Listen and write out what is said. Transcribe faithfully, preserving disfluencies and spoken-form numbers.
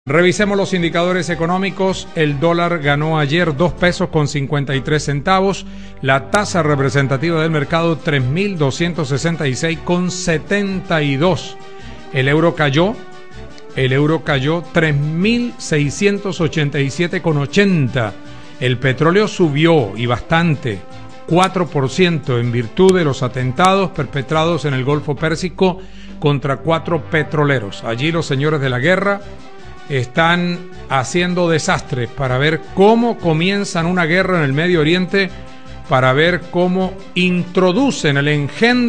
Revisemos los indicadores económicos. El dólar ganó ayer dos pesos con cincuenta y tres centavos. La tasa representativa del mercado tres mil doscientos sesenta y seis con setenta y dos. El euro cayó. El euro cayó tres mil seiscientos ochenta y siete con ochenta. El petróleo subió y bastante, cuatro por ciento, en virtud de los atentados perpetrados en el Golfo Pérsico contra cuatro petroleros. Allí los señores de la guerra están haciendo desastres para ver cómo comienzan una guerra en el Medio Oriente, para ver cómo introducen el engendro